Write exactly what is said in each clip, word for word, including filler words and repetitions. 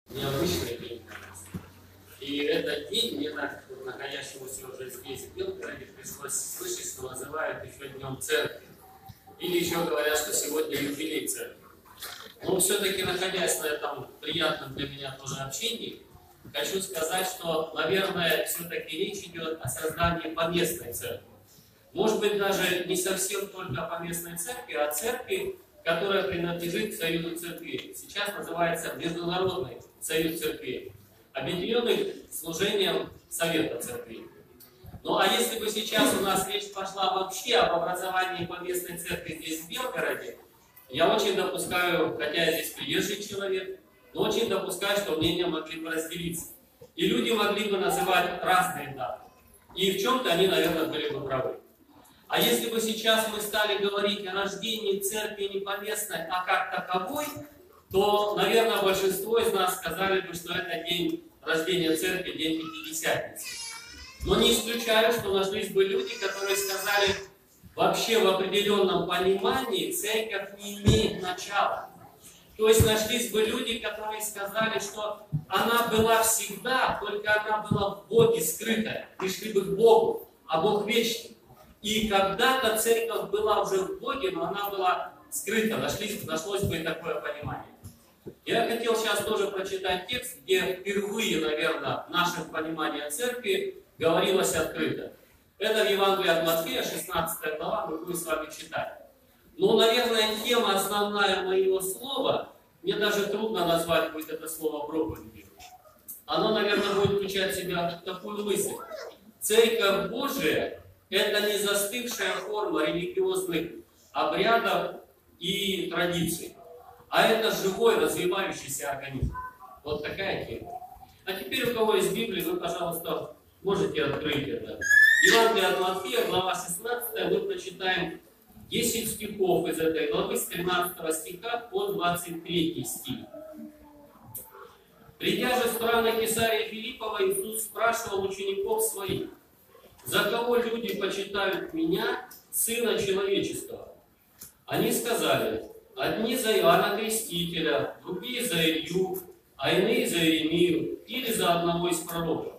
необычный день для нас. И этот день мне, так, находящемуся уже здесь, в Белгороде, пришлось слышать, что называют еще Днем Церкви. Или еще говорят, что сегодня юбилей Церкви. Но все-таки, находясь на этом приятном для меня тоже общении, хочу сказать, что, наверное, все-таки речь идет о создании поместной церкви. Может быть, даже не совсем только о поместной церкви, а о церкви, которая принадлежит к Союзу Церквей. Сейчас называется Международный Союз Церквей, объединенный служением Совета Церквей. Ну а если бы сейчас у нас речь пошла вообще об образовании поместной церкви здесь, в Белгороде, я очень допускаю, хотя я здесь приезжий человек, но очень допускаю, что мнения могли бы разделиться. И люди могли бы называть разные даты. И в чем-то они, наверное, были бы правы. А если бы сейчас мы стали говорить о рождении церкви не поместной, а как таковой, то, наверное, большинство из нас сказали бы, что это день рождения церкви, день Пятидесятницы. Но не исключаю, что нашлись бы люди, которые сказали, вообще в определенном понимании церковь не имеет начала. То есть нашлись бы люди, которые сказали, что она была всегда, только она была в Боге скрытая. Пришли бы к Богу, а Бог вечный. И когда-то церковь была уже в Боге, но она была скрыта. Нашлись, нашлось бы и такое понимание. Я хотел сейчас тоже прочитать текст, где впервые, наверное, в нашем понимании о церкви говорилось открыто. Это в Евангелии от Матфея, шестнадцатая глава, мы будем с вами читать. Но, наверное, тема основная моего слова, мне даже трудно назвать будет это слово проповедью. Оно, наверное, будет включать в себя такую мысль. Церковь Божия – это не застывшая форма религиозных обрядов и традиций, а это живой, развивающийся организм. Вот такая тема. А теперь у кого из Библии, вы, пожалуйста, можете открыть это. Евангелие от Матфея, глава шестнадцатая, мы прочитаем десять стихов из этой главы, с тринадцатого стиха по двадцать третий стих. «Придя же в страны Кесарии Филиппова, Иисус спрашивал учеников своих: за кого люди почитают меня, Сына Человеческого? Они сказали: одни за Иоанна Крестителя, другие за Илью, а иные за Иеремию или за одного из пророков.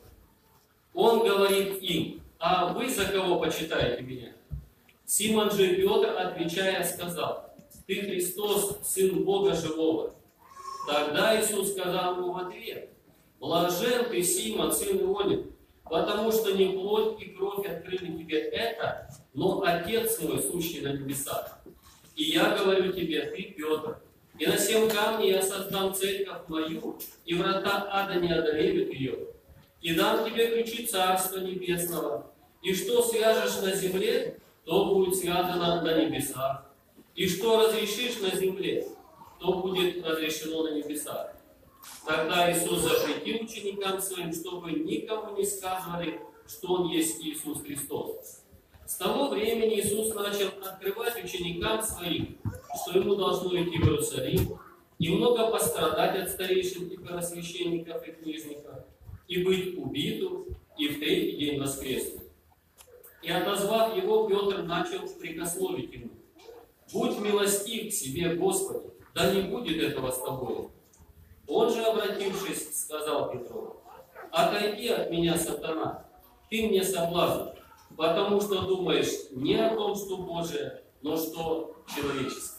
Он говорит им: а вы за кого почитаете меня? Симон же Петр, отвечая, сказал: ты Христос, Сын Бога Живого. Тогда Иисус сказал ему в ответ: блажен ты, Симон, сын Ионин, потому что не плоть и кровь открыли тебе это, но Отец мой, сущий на небесах. И я говорю тебе, ты Петр, и на сем камне я создам церковь мою, и врата ада не одолеют ее. И дам тебе ключи Царства Небесного, и что свяжешь на земле, то будет связано на небесах, и что разрешишь на земле, то будет разрешено на небесах. Тогда Иисус запретил ученикам своим, чтобы никому не сказывали, что Он есть Иисус Христос. С того времени Иисус начал открывать ученикам своим, что Ему должно идти в Иерусалим, и много пострадать от старейшин и первосвященников и книжников, и быть убитым, и в третий день воскреснуть. И отозвав его, Петр начал прикословить ему: будь милостив к себе, Господи, да не будет этого с тобой. Он же, обратившись, сказал Петру: отойди от меня, сатана, ты мне соблазн, потому что думаешь не о том, что Божие, но что человеческое.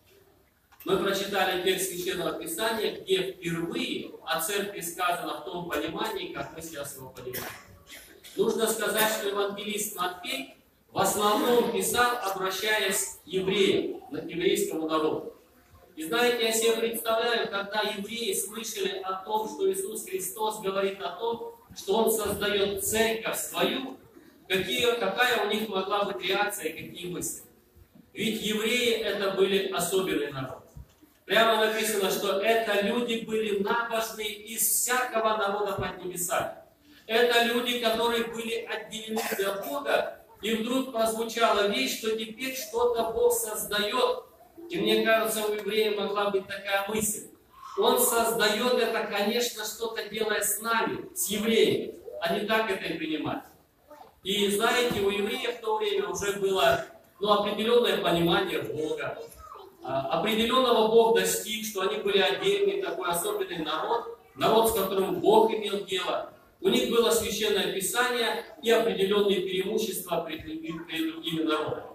Мы прочитали текст Священного Писания, где впервые о церкви сказано в том понимании, как мы сейчас его понимаем. Нужно сказать, что евангелист Матфей в основном писал, обращаясь к евреям, к еврейскому народу. И знаете, я себе представляю, когда евреи слышали о том, что Иисус Христос говорит о том, что Он создает церковь свою, какие, какая у них могла быть реакция и какие мысли. Ведь евреи это были особенный народ. Прямо написано, что это люди были набожные из всякого народа под небесами. Это люди, которые были отделены для Бога, и вдруг прозвучала вещь, что теперь что-то Бог создает. И мне кажется, у еврея могла быть такая мысль. Он создает это, конечно, что-то делая с нами, с евреями, а не так это и принимать. И знаете, у евреев в то время уже было ну, определенное понимание Бога. Определенного Бог достиг, что они были отдельный такой особенный народ. народ, с которым Бог имел дело. У них было священное писание и определенные преимущества перед другими народами.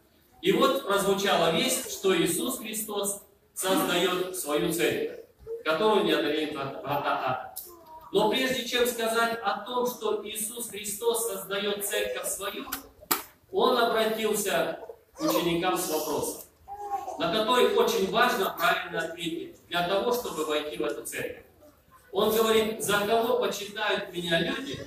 И вот прозвучала весть, что Иисус Христос создает свою церковь, которую не одолеет врата ада. Но прежде чем сказать о том, что Иисус Христос создает церковь свою, Он обратился к ученикам с вопросом, на который очень важно правильно ответить для того, чтобы войти в эту церковь. Он говорит, за кого почитают меня люди,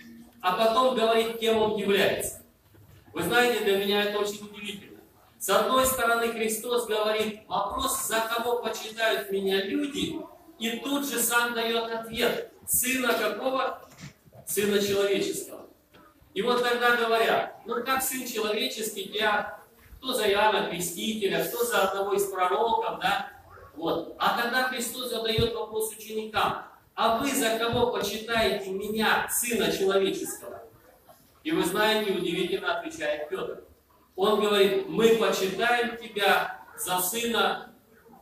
а потом говорит, кем он является. Вы знаете, для меня это очень удивительно. С одной стороны, Христос говорит, вопрос, за кого почитают меня люди, и тут же сам дает ответ. Сына какого? Сына человеческого. И вот тогда говорят, ну как Сын человеческий, я, кто за Иоанна Крестителя, кто за одного из пророков, да? Вот. А тогда Христос задает вопрос ученикам, а вы за кого почитаете меня, Сына человеческого? И вы знаете, удивительно отвечает Петр. Он говорит, мы почитаем тебя за Сына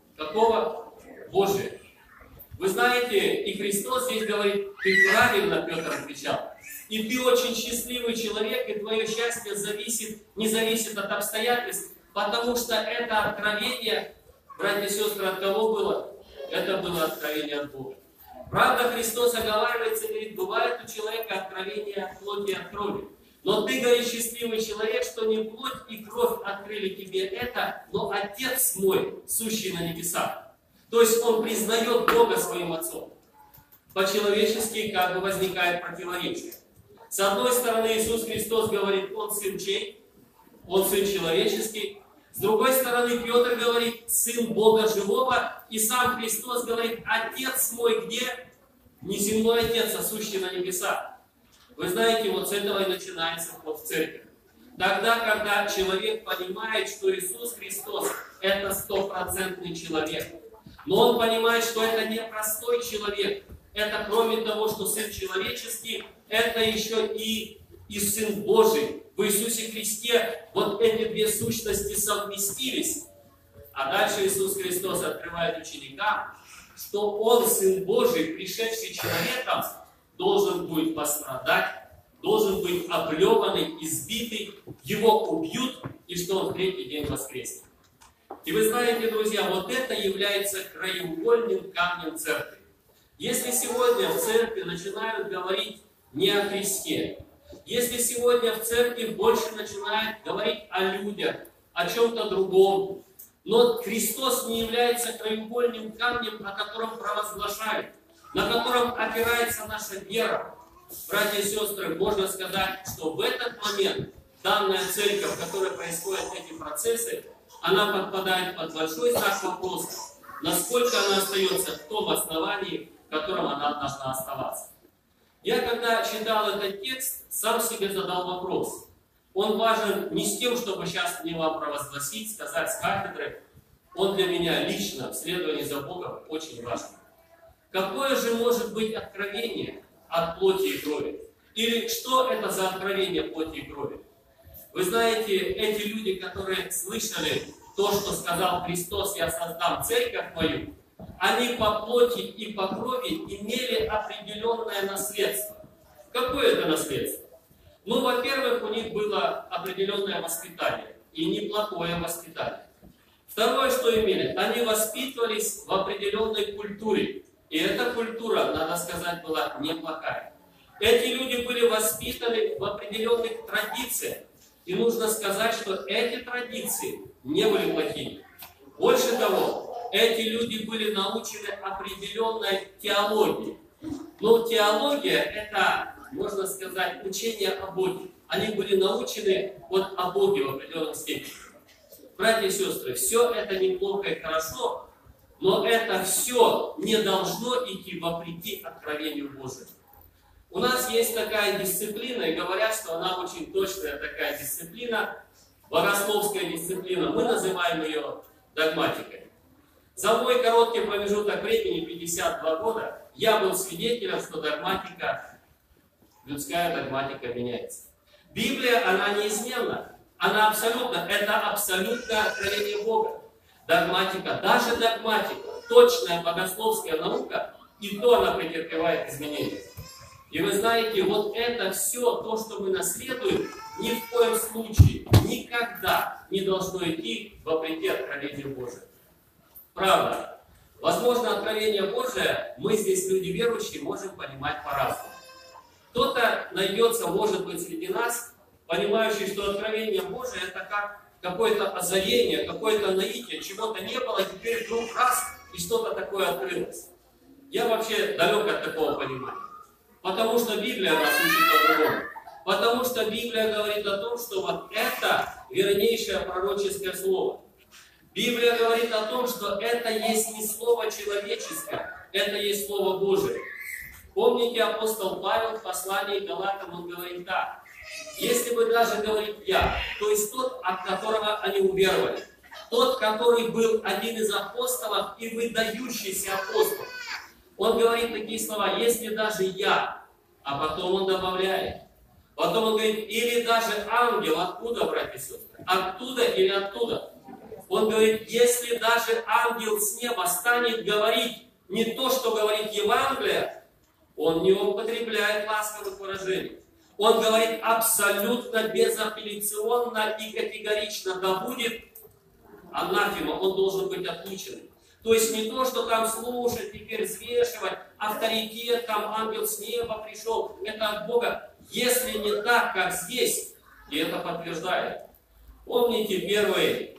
какого? Божия. Вы знаете, и Христос здесь говорит, ты правильно, Петр отвечал. И ты очень счастливый человек, и твое счастье зависит, не зависит от обстоятельств, потому что это откровение, братья и сестры, от кого было? Это было откровение от Бога. Правда, Христос оговаривается и говорит, бывает у человека откровение от плоти и от крови. Но ты, говоришь, счастливый человек, что не плоть и кровь открыли тебе это, но Отец мой, сущий на небесах. То есть он признает Бога своим Отцом. По-человечески как бы возникает противоречие. С одной стороны, Иисус Христос говорит, Он Сын чей? Он Сын человеческий. С другой стороны, Петр говорит, Сын Бога живого. И сам Христос говорит, Отец мой где? Не земной Отец, а сущий на небесах. Вы знаете, вот с этого и начинается вход в церковь. Тогда, когда человек понимает, что Иисус Христос – это стопроцентный человек, но он понимает, что это не простой человек, это кроме того, что Сын человеческий, это еще и, и Сын Божий. В Иисусе Христе вот эти две сущности совместились. А дальше Иисус Христос открывает ученикам, что Он, Сын Божий, пришедший человеком, должен будет пострадать, должен быть облеванный, избитый, Его убьют, и что Он в третий день воскреснет. И вы знаете, друзья, вот это является краеугольным камнем церкви. Если сегодня в церкви начинают говорить не о Христе, если сегодня в церкви больше начинают говорить о людях, о чем-то другом, но Христос не является краеугольным камнем, о котором провозглашают, на котором опирается наша вера, братья и сестры, можно сказать, что в этот момент данная церковь, в которой происходят эти процессы, она подпадает под большой знак вопроса, насколько она остается в том основании, в котором она должна оставаться. Я, когда читал этот текст, сам себе задал вопрос. Он важен не с тем, чтобы сейчас мне вам провозгласить, сказать с кафедры. Он для меня лично в следовании за Богом очень важен. Какое же может быть откровение от плоти и крови? Или что это за откровение плоти и крови? Вы знаете, эти люди, которые слышали то, что сказал Христос, я создам церковь мою, они по плоти и по крови имели определенное наследство. Какое это наследство? Ну, во-первых, у них было определенное воспитание, и неплохое воспитание. Второе, что имели, они воспитывались в определенной культуре, и эта культура, надо сказать, была неплохая. Эти люди были воспитаны в определенных традициях, и нужно сказать, что эти традиции не были плохими. Больше того, эти люди были научены определенной теологии. Но теология – это, можно сказать, учение о Боге. Они были научены вот о Боге в определенном степени. Братья и сестры, все это неплохо и хорошо, но это все не должно идти вопреки откровению Божьему. У нас есть такая дисциплина, и говорят, что она очень точная такая дисциплина, богословская дисциплина. Мы называем ее догматикой. За мой короткий промежуток времени, пятьдесят два года, я был свидетелем, что догматика, людская догматика меняется. Библия, она неизменна. Она абсолютно, это абсолютное откровение Бога. Догматика, даже догматика, точная богословская наука, и то она претерпевает изменения. И вы знаете, вот это все, то, что мы наследуем, ни в коем случае, никогда не должно идти вопреки откровению Божию. Правда. Возможно, откровение Божие мы здесь, люди верующие, можем понимать по-разному. Кто-то найдется, может быть, среди нас, понимающий, что откровение Божие это как какое-то озарение, какое-то наитие, чего-то не было, и теперь вдруг раз, и что-то такое открылось. Я вообще далек от такого понимания. Потому что Библия нас учит по-другому. Потому что Библия говорит о том, что вот это вернейшее пророческое слово. Библия говорит о том, что это есть не слово человеческое, это есть слово Божие. Помните, апостол Павел в послании к Галатам, он говорит так. Если бы даже, говорит я, то есть тот, от которого они уверовали, тот, который был один из апостолов и выдающийся апостол, он говорит такие слова, если даже я, а потом он добавляет, потом он говорит, или даже ангел, откуда, братья и сестры, оттуда или оттуда. Он говорит, если даже ангел с неба станет говорить не то, что говорит Евангелие, он не употребляет ласковых выражений. Он говорит абсолютно безапелляционно и категорично, да будет анафема, он должен быть отлучен. То есть не то, что там слушать, теперь взвешивать, авторитет, там ангел с неба пришел, это от Бога. Если не так, как здесь, и это подтверждает. Помните первый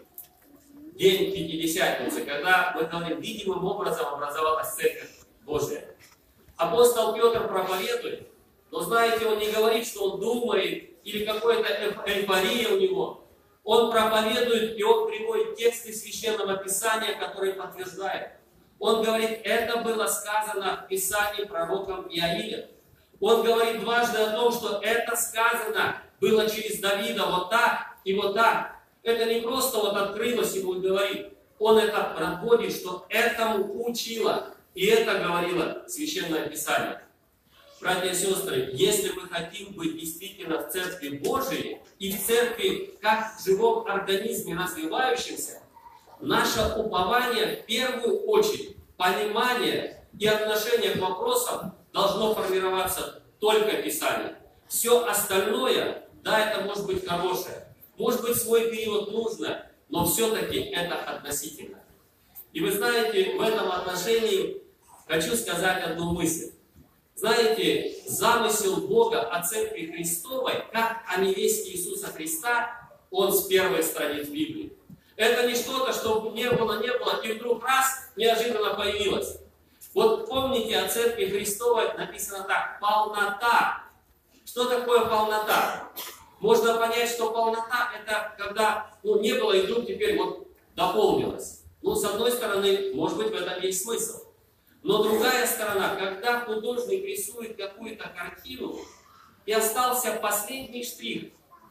день Пятидесятницы, когда мы говорим, видимым образом образовалась Церковь Божия. Апостол Петр проповедует, но знаете, он не говорит, что он думает, или какая-то эйфория у него. Он проповедует, и он приводит тексты Священного Писания, которые подтверждают. Он говорит, это было сказано в Писании пророком Иаилем. Он говорит дважды о том, что это сказано было через Давида вот так и вот так. Это не просто вот открылось ему и говорит. Он это проводит, что этому учило. И это говорило Священное Писание. Братья и сестры, если мы хотим быть действительно в Церкви Божией и в Церкви как в живом организме развивающемся, наше упование в первую очередь, понимание и отношение к вопросам должно формироваться только Писанием. Все остальное, да, это может быть хорошее, может быть свой период нужно, но все-таки это относительно. И вы знаете, в этом отношении хочу сказать одну мысль. Знаете, замысел Бога о Церкви Христовой, как о невесте Иисуса Христа, он с первой страниц Библии. Это не что-то, что не было, не было, и вдруг раз, неожиданно появилось. Вот помните, о Церкви Христовой написано так, полнота. Что такое полнота? Можно понять, что полнота это когда ну, не было и вдруг теперь вот дополнилось. Ну, с одной стороны, может быть, в этом есть смысл. Но другая сторона, когда художник рисует какую-то картину, и остался последний штрих,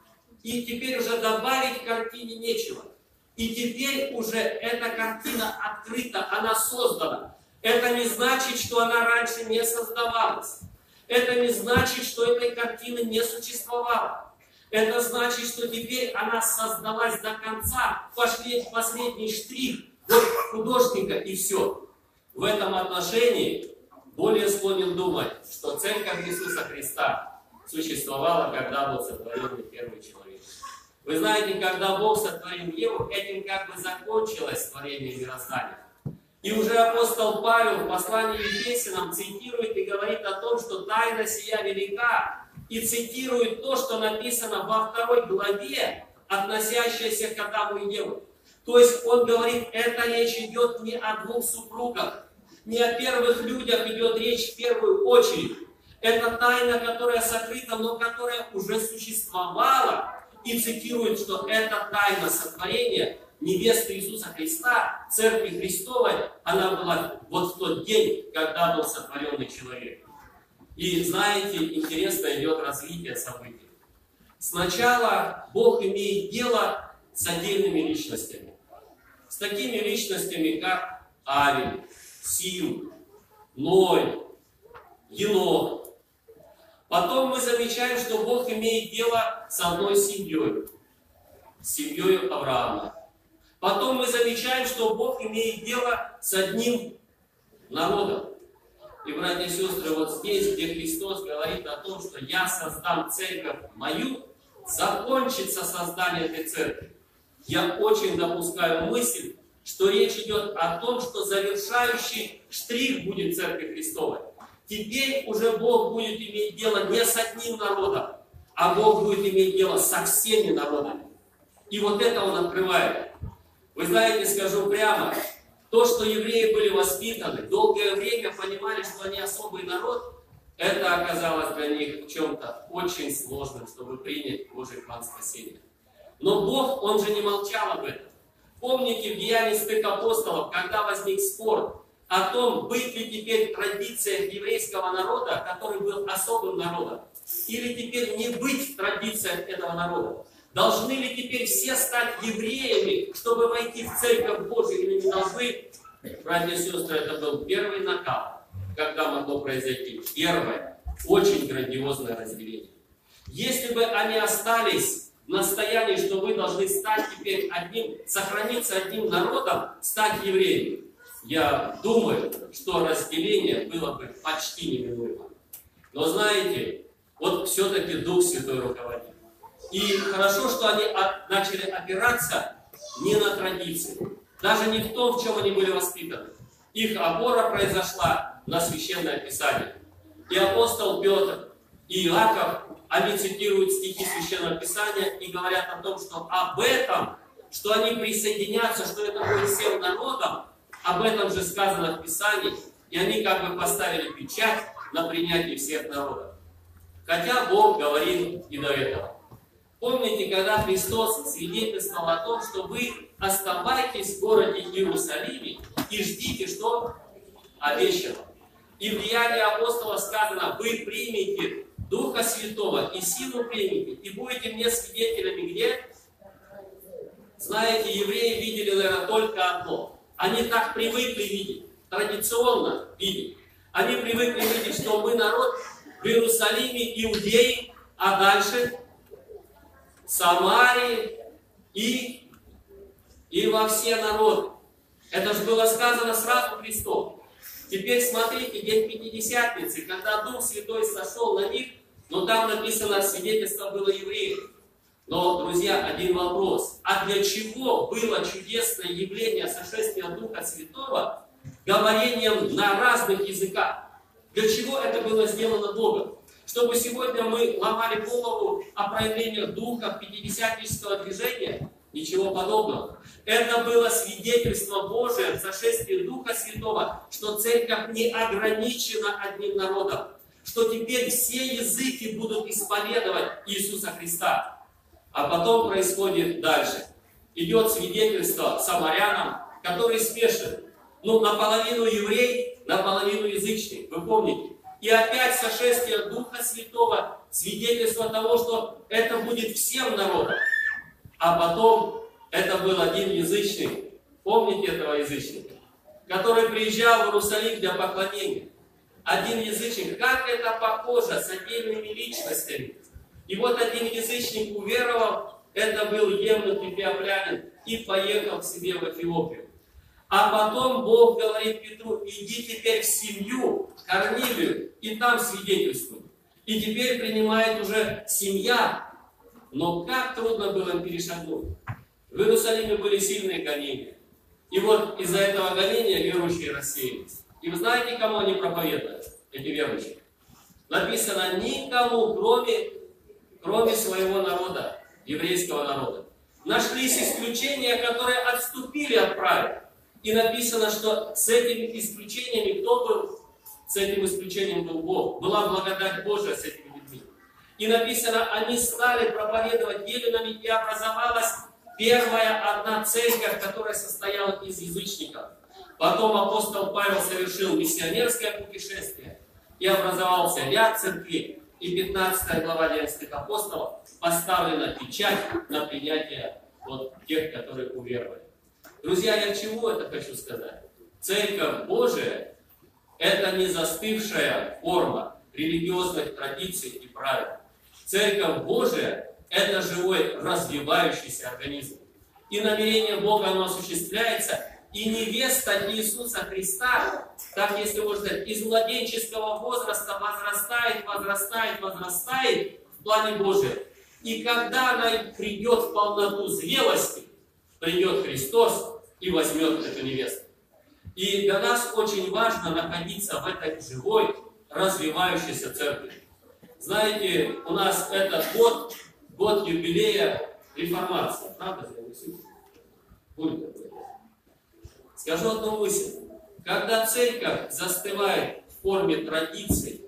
и теперь уже добавить к картине нечего. И теперь уже эта картина открыта, она создана. Это не значит, что она раньше не создавалась. Это не значит, что этой картины не существовало. Это значит, что теперь она создалась до конца. Пошли последний штрих вот художника и все. В этом отношении более склонен думать, что Церковь Иисуса Христа существовала, когда был сотворен первый человек. Вы знаете, когда Бог сотворил Еву, этим как бы закончилось творение мироздания. И уже апостол Павел в послании Ефесянам цитирует и говорит о том, что тайна сия велика, и цитирует то, что написано во второй главе, относящееся к Адаму и Еве. То есть он говорит, это речь идет не о двух супругах, не о первых людях идет речь в первую очередь. Это тайна, которая сокрыта, но которая уже существовала. И цитирует, что это тайна сотворения невесты Иисуса Христа, Церкви Христовой, она была вот в тот день, когда был сотворенный человек. И знаете, интересно идет развитие событий. Сначала Бог имеет дело с отдельными личностями. С такими личностями, как Авель, Сим, Ной, Енох. Потом мы замечаем, что Бог имеет дело с одной семьей, с семьей Авраама. Потом мы замечаем, что Бог имеет дело с одним народом. И И, братья и сестры, вот здесь, где Христос говорит о том, что «я создам церковь мою», закончится создание этой церкви. Я очень допускаю мысль, что речь идет о том, что завершающий штрих будет Церкви Христовой. Теперь уже Бог будет иметь дело не с одним народом, а Бог будет иметь дело со всеми народами. И вот это Он открывает. Вы знаете, скажу прямо, то, что евреи были воспитаны, долгое время понимали, что они особый народ, это оказалось для них в чем-то очень сложным, чтобы принять Божий план спасения. Но Бог, Он же не молчал об этом. Помните в Деянии святых апостолов, когда возник спор о том, быть ли теперь традициях еврейского народа, который был особым народом, или теперь не быть в традициях этого народа? Должны ли теперь все стать евреями, чтобы войти в Церковь Божию, или не должны? Братья и сестры, это был первый накал, когда могло произойти первое, очень грандиозное разделение. Если бы они остались в настоянии, что вы должны стать теперь одним, сохраниться одним народом, стать евреями, я думаю, что разделение было бы почти неминуемо. Но знаете, вот все-таки Дух Святой руководит. И хорошо, что они начали опираться не на традиции, даже не в том, в чем они были воспитаны. Их опора произошла на Священное Писание. И апостол Петр, и Иаков, они цитируют стихи Священного Писания и говорят о том, что об этом, что они присоединятся, что это будет всем народом, об этом же сказано в Писании, и они как бы поставили печать на принятие всех народов. Хотя Бог говорил и до этого. Помните, когда Христос свидетельствовал о том, что вы оставайтесь в городе Иерусалиме и ждите, что обещано. И в Деянии апостолов сказано, вы примете Духа Святого и силу примете, и будете мне свидетелями где? Знаете, евреи видели, наверное, только одно. Они так привыкли видеть, традиционно видеть. Они привыкли видеть, что мы народ в Иерусалиме, Иудеи, а дальше Самарии и, и во все народы. Это же было сказано сразу Христом. Теперь смотрите, день Пятидесятницы, когда Дух Святой сошел на них, но там написано, свидетельство было евреев. Но, друзья, один вопрос. А для чего было чудесное явление сошествия Духа Святого говорением на разных языках? Для чего это было сделано Богом? Чтобы сегодня мы ломали голову о проявлениях Духа Пятидесятнического движения? Ничего подобного. Это было свидетельство Божие в сошествии Духа Святого, что церковь не ограничена одним народом, что теперь все языки будут исповедовать Иисуса Христа. А потом происходит дальше. Идет свидетельство самарянам, которые спешны. Ну, наполовину еврей, наполовину язычник. Вы помните? И опять сошествие Духа Святого, свидетельство того, что это будет всем народам. А потом это был один язычник. Помните этого язычника? Который приезжал в Иерусалим для поклонения. Один язычник. Как это похоже с отдельными личностями. И вот один язычник уверовал, это был Евнух Эфиоплянин, и поехал к себе в Эфиопию. А потом Бог говорит Петру, иди теперь в семью, в Корнилию, и там свидетельствуй. И теперь принимает уже семья. Но как трудно было им перешагнуть. В Иерусалиме были сильные гонения. И вот из-за этого гонения верующие рассеялись. И вы знаете, кому они проповедуют, эти верующие? Написано, никому, кроме... кроме своего народа, еврейского народа. Нашлись исключения, которые отступили от правил. И написано, что с этими исключениями кто был? С этим исключением был Бог. Была благодать Божия с этими людьми. И написано, они стали проповедовать еленами, и образовалась первая одна церковь, которая состояла из язычников. Потом апостол Павел совершил миссионерское путешествие, и образовался ряд церквей. И пятнадцатая глава Деяний святых апостолов поставлена печать на принятие вот тех, которые уверовали. Друзья, я к чему это хочу сказать? Церковь Божия – это не застывшая форма религиозных традиций и правил. Церковь Божия – это живой, развивающийся организм. И намерение Бога, оно осуществляется И невеста Иисуса Христа, так если можно сказать, из младенческого возраста возрастает, возрастает, возрастает в плане Божьем. И когда она придет в полноту зрелости, придет Христос и возьмет эту невесту. И для нас очень важно находиться в этой живой, развивающейся церкви. Знаете, у нас этот год, год юбилея реформации. Правда? Будет такое. Скажу одну мысль. Когда церковь застывает в форме традиций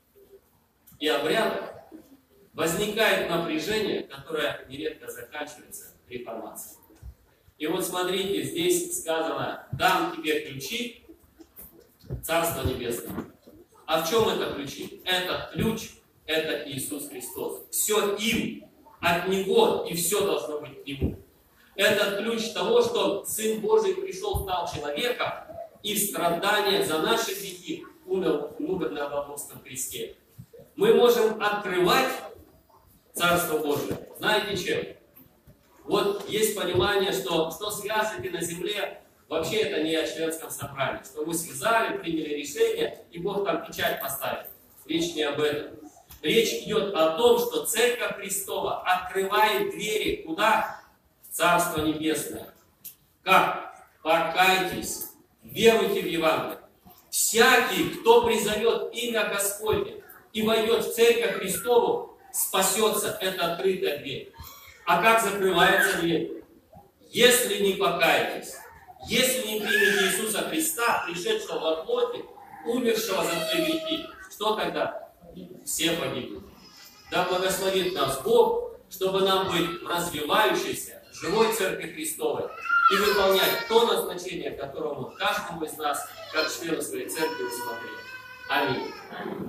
и обрядов, возникает напряжение, которое нередко заканчивается реформацией. И вот смотрите, здесь сказано: «Дам тебе ключи Царства Небесного». А в чем это ключи? Этот ключ – это Иисус Христос. Все им, от Него, и все должно быть к Нему. Это ключ того, что Сын Божий пришел, стал человеком, и в страданиях за наши грехи умер, умер на Голгофском кресте. Мы можем открывать Царство Божие. Знаете чем? Вот есть понимание, что что свяжете на земле, вообще это не о членском собрании. Что мы связали, приняли решение, и Бог там печать поставит. Речь не об этом. Речь идет о том, что Церковь Христова открывает двери куда? В Царство Небесное. Как? Покайтесь, веруйте в Евангелие. Всякий, кто призовет имя Господне и войдет в Церковь Христову, спасется. Это открытая дверь. А как закрывается дверь? Если не покаетесь, если не примете Иисуса Христа, пришедшего во плоти, умершего за твои грехи, что тогда? Все погибнут. Да благословит нас Бог, чтобы нам быть в развивающейся, живой Церкви Христовой и выполнять то назначение, которое Он каждому из нас, как члену своей Церкви, усмотрел. Аминь.